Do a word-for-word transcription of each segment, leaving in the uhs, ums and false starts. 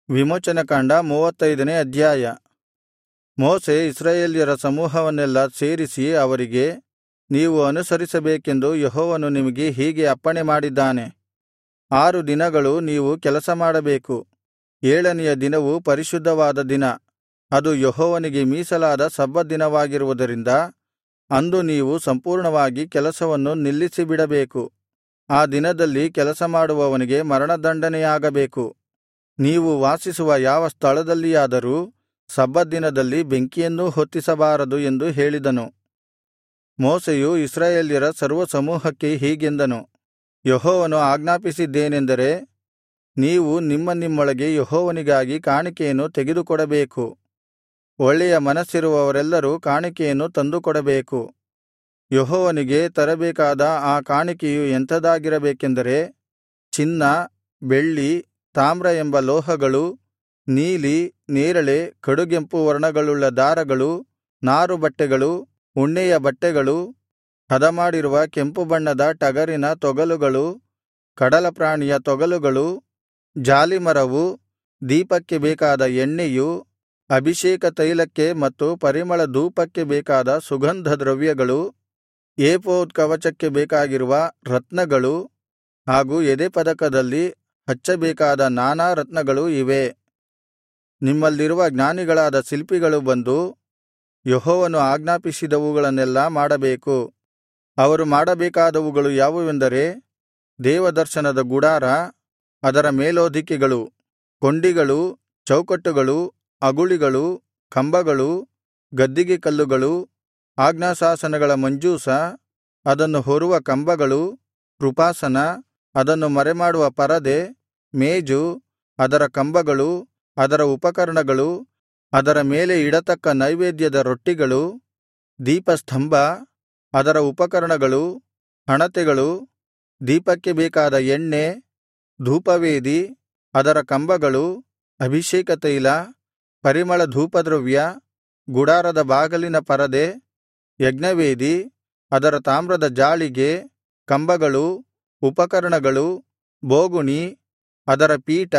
ವಿಮೋಚನಕಾಂಡ ಮೂವತ್ತೈದನೇ ಅಧ್ಯಾಯ. ಮೋಶೆ ಇಸ್ರಾಯೇಲ್ಯರ ಸಮೂಹವನ್ನೆಲ್ಲಾ ಸೇರಿಸಿ ಅವರಿಗೆ, ನೀವು ಅನುಸರಿಸಬೇಕೆಂದು ಯೆಹೋವನು ನಿಮಗೆ ಹೀಗೆ ಅಪ್ಪಣೆ ಮಾಡಿದ್ದಾನೆ. ಆರು ದಿನಗಳು ನೀವು ಕೆಲಸ ಮಾಡಬೇಕು. ಏಳನೆಯ ದಿನವು ಪರಿಶುದ್ಧವಾದ ದಿನ, ಅದು ಯೆಹೋವನಿಗೆ ಮೀಸಲಾದ ಸಬ್ಬತ್ ದಿನವಾಗಿರುವುದರಿಂದ ಅಂದು ನೀವು ಸಂಪೂರ್ಣವಾಗಿ ಕೆಲಸವನ್ನು ನಿಲ್ಲಿಸಿಬಿಡಬೇಕು. ಆ ದಿನದಲ್ಲಿ ಕೆಲಸ ಮಾಡುವವನಿಗೆ ಮರಣದಂಡನೆಯಾಗಬೇಕು. ನೀವು ವಾಸಿಸುವ ಯಾವ ಸ್ಥಳದಲ್ಲಿಯಾದರೂ ಸಬ್ಬತ್ ದಿನದಲ್ಲಿ ಬೆಂಕಿಯನ್ನೂ ಹೊತ್ತಿಸಬಾರದು ಎಂದು ಹೇಳಿದನು. ಮೋಶೆಯು ಇಸ್ರಾಯೇಲ್ಯರ ಸರ್ವಸಮೂಹಕ್ಕೆ ಹೀಗೆಂದನು, ಯೆಹೋವನು ಆಜ್ಞಾಪಿಸಿದ್ದೇನೆಂದರೆ, ನೀವು ನಿಮ್ಮ ನಿಮ್ಮೊಳಗೆ ಯೆಹೋವನಿಗಾಗಿ ಕಾಣಿಕೆಯನ್ನು ತೆಗೆದುಕೊಡಬೇಕು. ಒಳ್ಳೆಯ ಮನಸ್ಸಿರುವವರೆಲ್ಲರೂ ಕಾಣಿಕೆಯನ್ನು ತಂದುಕೊಡಬೇಕು. ಯೆಹೋವನಿಗೆ ತರಬೇಕಾದ ಆ ಕಾಣಿಕೆಯು ಎಂಥದಾಗಿರಬೇಕೆಂದರೆ, ಚಿನ್ನ, ಬೆಳ್ಳಿ, ತಾಮ್ರ ಎಂಬ ಲೋಹಗಳು, ನೀಲಿ, ನೇರಳೆ, ಕಡುಗೆಂಪು ವರ್ಣಗಳುಳ್ಳ ದಾರಗಳು, ನಾರುಬಟ್ಟೆಗಳು, ಉಣ್ಣೆಯ ಬಟ್ಟೆಗಳು, ಹದಮಾಡಿರುವ ಕೆಂಪು ಬಣ್ಣದ ಟಗರಿನ ತೊಗಲುಗಳು, ಕಡಲಪ್ರಾಣಿಯ ತೊಗಲುಗಳು, ಜಾಲಿಮರವು, ದೀಪಕ್ಕೆ ಬೇಕಾದ ಎಣ್ಣೆಯು, ಅಭಿಷೇಕ ತೈಲಕ್ಕೆ ಮತ್ತು ಪರಿಮಳ ಧೂಪಕ್ಕೆ ಬೇಕಾದ ಸುಗಂಧ ದ್ರವ್ಯಗಳು, ಏಫೋದ್ ಕವಚಕ್ಕೆ ಬೇಕಾಗಿರುವ ರತ್ನಗಳು ಹಾಗೂ ಎದೆಪದಕದಲ್ಲಿ ಹಚ್ಚಬೇಕಾದ ನಾನಾ ರತ್ನಗಳು ಇವೇ. ನಿಮ್ಮಲ್ಲಿರುವ ಜ್ಞಾನಿಗಳಾದ ಶಿಲ್ಪಿಗಳು ಬಂದು ಯೆಹೋವನು ಆಜ್ಞಾಪಿಸಿದವುಗಳನ್ನೆಲ್ಲಾ ಮಾಡಬೇಕು. ಅವರು ಮಾಡಬೇಕಾದವುಗಳು ಯಾವುವೆಂದರೆ, ದೇವದರ್ಶನದ ಗುಡಾರ, ಅದರ ಮೇಲ್ಹೊದಿಕೆಗಳು, ಕೊಂಡಿಗಳು, ಚೌಕಟ್ಟುಗಳು, ಅಗುಳಿಗಳು, ಕಂಬಗಳು, ಗದ್ದಿಗೆ ಕಲ್ಲುಗಳು, ಆಜ್ಞಾಶಾಸನಗಳ ಮಂಜೂಷ, ಅದನ್ನು ಹೊರುವ ಕಂಬಗಳು, ಕೃಪಾಸನ, ಅದನ್ನು ಮರೆಮಾಡುವ ಪರದೆ, ಮೇಜು, ಅದರ ಕಂಬಗಳು, ಅದರ ಉಪಕರಣಗಳು, ಅದರ ಮೇಲೆ ಇಡತಕ್ಕ ನೈವೇದ್ಯದ ರೊಟ್ಟಿಗಳು, ದೀಪಸ್ತಂಭ, ಅದರ ಉಪಕರಣಗಳು, ಹಣತೆಗಳು, ದೀಪಕ್ಕೆ ಬೇಕಾದ ಎಣ್ಣೆ, ಧೂಪವೇದಿ, ಅದರ ಕಂಬಗಳು, ಅಭಿಷೇಕ ತೈಲ, ಪರಿಮಳ ಧೂಪದ್ರವ್ಯ, ಗುಡಾರದ ಬಾಗಿಲಿನ ಪರದೆ, ಯಜ್ಞವೇದಿ, ಅದರ ತಾಮ್ರದ ಜಾಳಿಗೆ, ಕಂಬಗಳು, ಉಪಕರಣಗಳು, ಬೋಗುಣಿ, ಅದರ ಪೀಠ,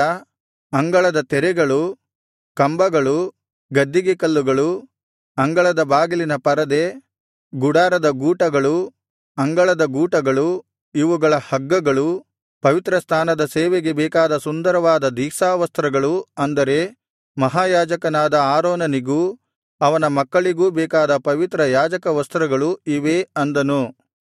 ಅಂಗಳದ ತೆರೆಗಳು, ಕಂಬಗಳು, ಗದ್ದಿಗೆ ಕಲ್ಲುಗಳು, ಅಂಗಳದ ಬಾಗಿಲಿನ ಪರದೆ, ಗುಡಾರದ ಗೂಟಗಳು, ಅಂಗಳದ ಗೂಟಗಳು, ಇವುಗಳ ಹಗ್ಗಗಳು, ಪವಿತ್ರಸ್ಥಾನದ ಸೇವೆಗೆ ಬೇಕಾದ ಸುಂದರವಾದ ದೀಕ್ಷಾವಸ್ತ್ರಗಳು, ಅಂದರೆ ಮಹಾಯಾಜಕನಾದ ಆರೋನನಿಗೂ ಅವನ ಮಕ್ಕಳಿಗೂ ಬೇಕಾದ ಪವಿತ್ರ ಯಾಜಕ ವಸ್ತ್ರಗಳು ಇವೇ ಅಂದನು.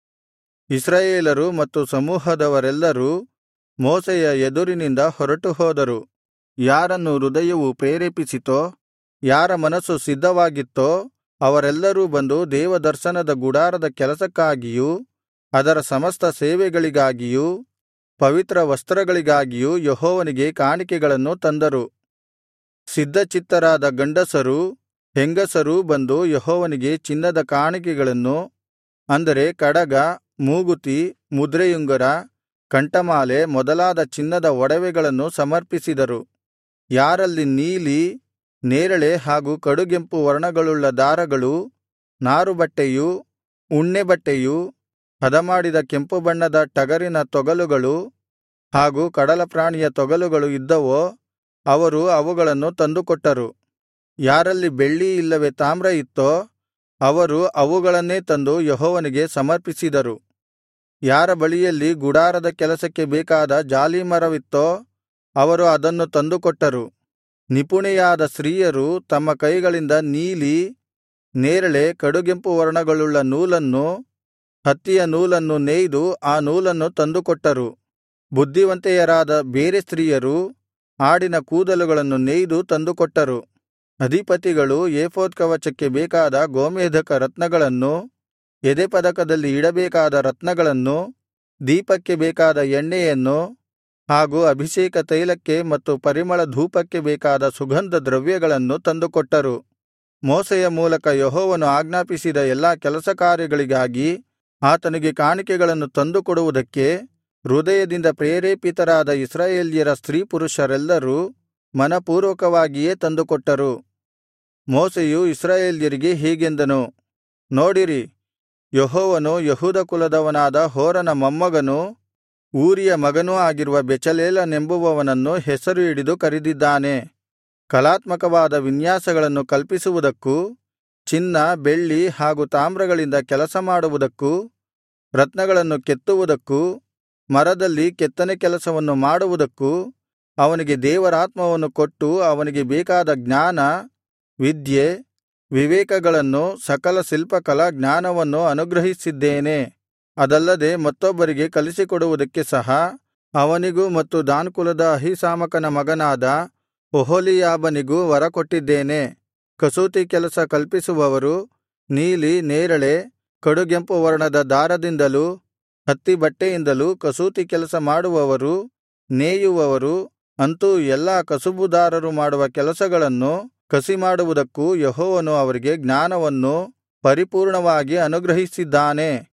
ಇಸ್ರಾಯೇಲರು ಮತ್ತು ಸಮೂಹದವರೆಲ್ಲರೂ ಮೋಶೆಯ ಎದುರಿನಿಂದ ಹೊರಟು ಹೋದರು. ಯಾರನ್ನು ಹೃದಯವು ಪ್ರೇರೇಪಿಸಿತೋ, ಯಾರ ಮನಸ್ಸು ಸಿದ್ಧವಾಗಿತ್ತೋ, ಅವರೆಲ್ಲರೂ ಬಂದು ದೇವದರ್ಶನದ ಗುಡಾರದ ಕೆಲಸಕ್ಕಾಗಿಯೂ ಅದರ ಸಮಸ್ತ ಸೇವೆಗಳಿಗಾಗಿಯೂ ಪವಿತ್ರ ವಸ್ತ್ರಗಳಿಗಾಗಿಯೂ ಯೆಹೋವನಿಗೆ ಕಾಣಿಕೆಗಳನ್ನು ತಂದರು. ಸಿದ್ಧಚಿತ್ತರಾದ ಗಂಡಸರೂ ಹೆಂಗಸರೂ ಬಂದು ಯೆಹೋವನಿಗೆ ಚಿನ್ನದ ಕಾಣಿಕೆಗಳನ್ನು, ಅಂದರೆ ಕಡಗ, ಮೂಗುತಿ, ಮುದ್ರೆಯುಂಗರ, ಕಂಠಮಾಲೆ ಮೊದಲಾದ ಚಿನ್ನದ ಒಡವೆಗಳನ್ನು ಸಮರ್ಪಿಸಿದರು. ಯಾರಲ್ಲಿ ನೀಲಿ, ನೇರಳೆ ಹಾಗೂ ಕಡುಗೆಂಪು ವರ್ಣಗಳುಳ್ಳ ದಾರಗಳು, ನಾರುಬಟ್ಟೆಯು, ಉಣ್ಣೆಬಟ್ಟೆಯು, ಹದಮಾಡಿದ ಕೆಂಪು ಬಣ್ಣದ ಟಗರಿನ ತೊಗಲುಗಳು ಹಾಗೂ ಕಡಲಪ್ರಾಣಿಯ ತೊಗಲುಗಳು ಇದ್ದವೋ ಅವರು ಅವುಗಳನ್ನು ತಂದುಕೊಟ್ಟರು. ಯಾರಲ್ಲಿ ಬೆಳ್ಳಿ ಇಲ್ಲವೇ ತಾಮ್ರ ಇತ್ತೋ ಅವರು ಅವುಗಳನ್ನೇ ತಂದು ಯೆಹೋವನಿಗೆ ಸಮರ್ಪಿಸಿದರು. ಯಾರ ಬಳಿಯಲ್ಲಿ ಗುಡಾರದ ಕೆಲಸಕ್ಕೆ ಬೇಕಾದ ಜಾಲೀಮರವಿತ್ತೋ ಅವರು ಅದನ್ನು ತಂದುಕೊಟ್ಟರು. ನಿಪುಣೆಯಾದ ಸ್ತ್ರೀಯರು ತಮ್ಮ ಕೈಗಳಿಂದ ನೀಲಿ, ನೇರಳೆ, ಕಡುಗೆಂಪು ವರ್ಣಗಳುಳ್ಳ ನೂಲನ್ನು, ಹತ್ತಿಯ ನೂಲನ್ನು ನೇಯ್ದು ಆ ನೂಲನ್ನು ತಂದುಕೊಟ್ಟರು. ಬುದ್ಧಿವಂತೆಯರಾದ ಬೇರೆ ಸ್ತ್ರೀಯರು ಆಡಿನ ಕೂದಲುಗಳನ್ನು ನೇಯ್ದು ತಂದುಕೊಟ್ಟರು. ಅಧಿಪತಿಗಳು ಏಫೋದ್ ಕವಚಕ್ಕೆ ಬೇಕಾದ ಗೋಮೇಧಕ ರತ್ನಗಳನ್ನು, ಎದೆಪದಕದಲ್ಲಿ ಇಡಬೇಕಾದ ರತ್ನಗಳನ್ನು, ದೀಪಕ್ಕೆ ಬೇಕಾದ ಎಣ್ಣೆಯನ್ನು ಹಾಗೂ ಅಭಿಷೇಕ ತೈಲಕ್ಕೆ ಮತ್ತು ಪರಿಮಳ ಧೂಪಕ್ಕೆ ಬೇಕಾದ ಸುಗಂಧ ದ್ರವ್ಯಗಳನ್ನು ತಂದುಕೊಟ್ಟರು. ಮೋಶೆಯ ಮೂಲಕ ಯೆಹೋವನು ಆಜ್ಞಾಪಿಸಿದ ಎಲ್ಲಾ ಕೆಲಸ ಕಾರ್ಯಗಳಿಗಾಗಿ ಆತನಿಗೆ ಕಾಣಿಕೆಗಳನ್ನು ತಂದುಕೊಡುವುದಕ್ಕೆ ಹೃದಯದಿಂದ ಪ್ರೇರೇಪಿತರಾದ ಇಸ್ರಾಯೇಲ್ಯರ ಸ್ತ್ರೀಪುರುಷರೆಲ್ಲರೂ ಮನಪೂರ್ವಕವಾಗಿಯೇ ತಂದುಕೊಟ್ಟರು. ಮೋಶೆಯು ಇಸ್ರಾಯೇಲ್ಯರಿಗೆ ಹೀಗೆಂದನು, ನೋಡಿರಿ, ಯೆಹೋವನು ಯೆಹೂದ ಕುಲದವನಾದ ಹೂರನ ಮೊಮ್ಮಗನೂ ಊರಿಯ ಮಗನೂ ಆಗಿರುವ ಬೆಚಲೇಲನೆಂಬುವವನನ್ನು ಹೆಸರು ಹಿಡಿದು ಕರೆದಿದ್ದಾನೆ. ಕಲಾತ್ಮಕವಾದ ವಿನ್ಯಾಸಗಳನ್ನು ಕಲ್ಪಿಸುವುದಕ್ಕೂ ಚಿನ್ನ ಬೆಳ್ಳಿ ಹಾಗೂ ತಾಮ್ರಗಳಿಂದ ಕೆಲಸ ಮಾಡುವುದಕ್ಕೂ ರತ್ನಗಳನ್ನು ಕೆತ್ತುವುದಕ್ಕೂ ಮರದಲ್ಲಿ ಕೆತ್ತನೆ ಕೆಲಸವನ್ನು ಮಾಡುವುದಕ್ಕೂ ಅವನಿಗೆ ದೇವರಾತ್ಮವನ್ನು ಕೊಟ್ಟು ಅವನಿಗೆ ಬೇಕಾದ ಜ್ಞಾನ ವಿದ್ಯೆ ವಿವೇಕಗಳನ್ನು ಸಕಲ ಶಿಲ್ಪಕಲಾ ಜ್ಞಾನವನ್ನು ಅನುಗ್ರಹಿಸಿದ್ದೇನೆ. ಅದಲ್ಲದೆ ಮತ್ತೊಬ್ಬರಿಗೆ ಕಲಿಸಿಕೊಡುವುದಕ್ಕೆ ಸಹ ಅವನಿಗೂ ಮತ್ತು ದಾನ್ ಕುಲದ ಅಹೀಸಾಮಾಕನ ಮಗನಾದ ಒಹೋಲೀಯಾಬನಿಗೂ ವರಕೊಟ್ಟಿದ್ದೇನೆ. ಕಸೂತಿ ಕೆಲಸ ಕಲ್ಪಿಸುವವರು ನೀಲಿ, ನೇರಳೆ, ಕಡುಗೆಂಪು ವರ್ಣದ ದಾರದಿಂದಲೂ ಹತ್ತಿ ಬಟ್ಟೆಯಿಂದಲೂ ಕಸೂತಿ ಕೆಲಸ ಮಾಡುವವರು, ನೇಯುವವರು, ಅಂತೂ ಎಲ್ಲಾ ಕಸುಬುದಾರರು ಮಾಡುವ ಕೆಲಸಗಳನ್ನು ಕಸಿಮಾಡುವುದಕ್ಕೂ ಯೆಹೋವನು ಅವರಿಗೆ ಜ್ಞಾನವನ್ನು ಪರಿಪೂರ್ಣವಾಗಿ ಅನುಗ್ರಹಿಸಿದ್ದಾನೆ.